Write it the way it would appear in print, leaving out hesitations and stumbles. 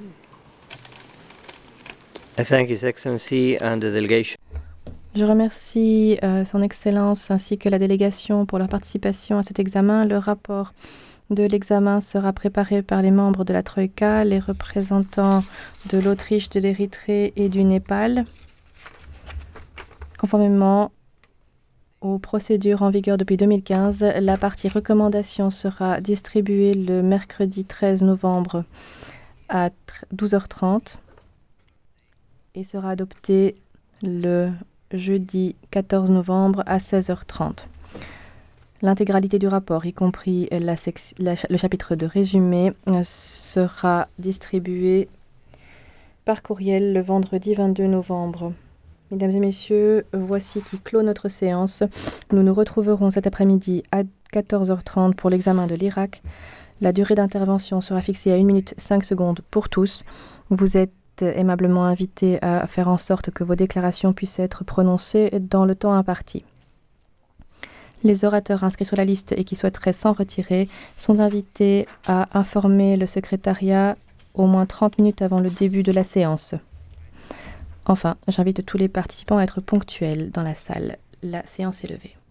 I thank His Excellency and the delegation. Je remercie Son Excellence ainsi que la délégation pour leur participation à cet examen. Le rapport de l'examen sera préparé par les membres de la Troïka, les représentants de l'Autriche, de l'Érythrée et du Népal, conformément aux procédures en vigueur depuis 2015. La partie recommandation sera distribuée le mercredi 13 novembre à 12h30 et sera adoptée le jeudi 14 novembre à 16h30. L'intégralité du rapport, y compris le chapitre de résumé, sera distribué par courriel le vendredi 22 novembre. Mesdames et messieurs, voici qui clôt notre séance. Nous nous retrouverons cet après-midi à 14h30 pour l'examen de l'Irak. La durée d'intervention sera fixée à 1 minute 5 secondes pour tous. Vous êtes aimablement invités à faire en sorte que vos déclarations puissent être prononcées dans le temps imparti. Les orateurs inscrits sur la liste et qui souhaiteraient s'en retirer sont invités à informer le secrétariat au moins 30 minutes avant le début de la séance. Enfin, j'invite tous les participants à être ponctuels dans la salle. La séance est levée.